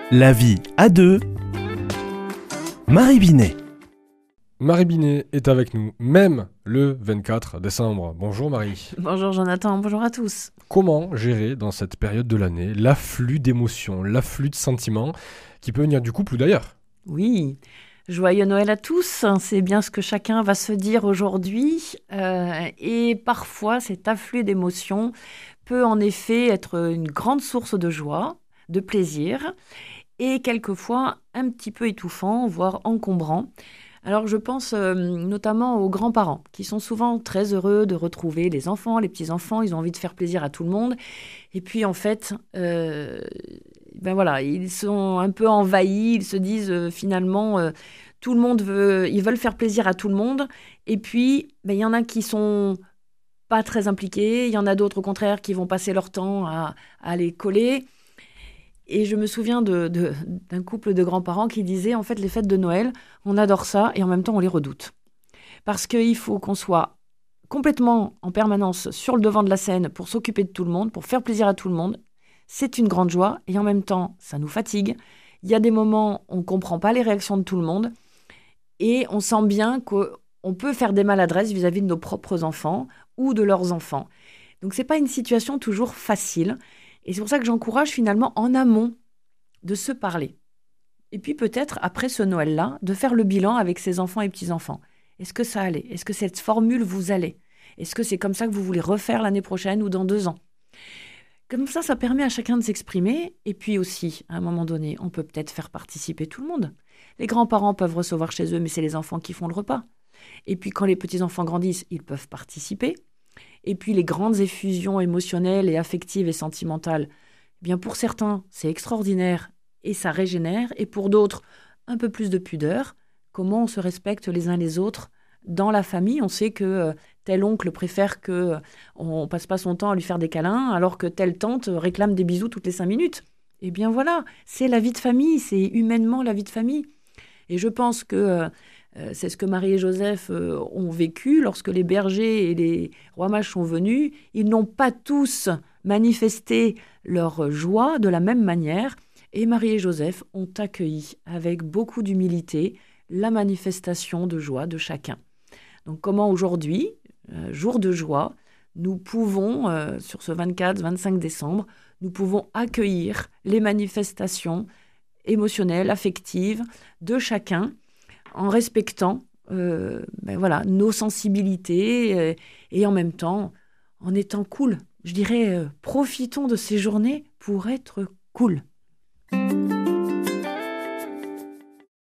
La vie à deux. Marie Binet. Marie Binet est avec nous, même le 24 décembre. Bonjour Marie. Bonjour Jonathan, bonjour à tous. Comment gérer dans cette période de l'année l'afflux d'émotions, l'afflux de sentiments qui peut venir du couple ou d'ailleurs ? Oui, joyeux Noël à tous, c'est bien ce que chacun va se dire aujourd'hui. Et parfois, cet afflux d'émotions peut en effet être une grande source de joie, de plaisir, et quelquefois un petit peu étouffant, voire encombrant. Alors je pense notamment aux grands-parents qui sont souvent très heureux de retrouver les enfants, les petits-enfants, ils ont envie de faire plaisir à tout le monde. Et puis en fait, ils sont un peu envahis, ils se disent finalement tout le monde ils veulent faire plaisir à tout le monde. Et puis il y en a qui sont pas très impliqués, il y en a d'autres au contraire qui vont passer leur temps à les coller. Et je me souviens d'un couple de grands-parents qui disaient, en fait, les fêtes de Noël, on adore ça et en même temps, on les redoute. Parce qu'il faut qu'on soit complètement en permanence sur le devant de la scène pour s'occuper de tout le monde, pour faire plaisir à tout le monde. C'est une grande joie et en même temps, ça nous fatigue. Il y a des moments où on ne comprend pas les réactions de tout le monde et on sent bien qu'on peut faire des maladresses vis-à-vis de nos propres enfants ou de leurs enfants. Donc, ce n'est pas une situation toujours facile. Et c'est pour ça que j'encourage finalement en amont de se parler. Et puis peut-être, après ce Noël-là, de faire le bilan avec ses enfants et petits-enfants. Est-ce que ça allait ? Est-ce que cette formule vous allait ? Est-ce que c'est comme ça que vous voulez refaire l'année prochaine ou dans 2 ans ? Comme ça permet à chacun de s'exprimer. Et puis aussi, à un moment donné, on peut peut-être faire participer tout le monde. Les grands-parents peuvent recevoir chez eux, mais c'est les enfants qui font le repas. Et puis quand les petits-enfants grandissent, ils peuvent participer. Et puis les grandes effusions émotionnelles et affectives et sentimentales, bien pour certains, c'est extraordinaire et ça régénère. Et pour d'autres, un peu plus de pudeur. Comment on se respecte les uns les autres dans la famille. On sait que tel oncle préfère qu'on ne passe pas son temps à lui faire des câlins, alors que telle tante réclame des bisous toutes les 5 minutes. Eh bien voilà, c'est la vie de famille, c'est humainement la vie de famille. Et je pense que c'est ce que Marie et Joseph ont vécu lorsque les bergers et les rois mages sont venus. Ils n'ont pas tous manifesté leur joie de la même manière. Et Marie et Joseph ont accueilli avec beaucoup d'humilité la manifestation de joie de chacun. Donc comment aujourd'hui, jour de joie, nous pouvons, sur ce 24-25 décembre, nous pouvons accueillir les manifestations émotionnelles, affectives de chacun, en respectant nos sensibilités et en même temps en étant cool. Je dirais, profitons de ces journées pour être cool.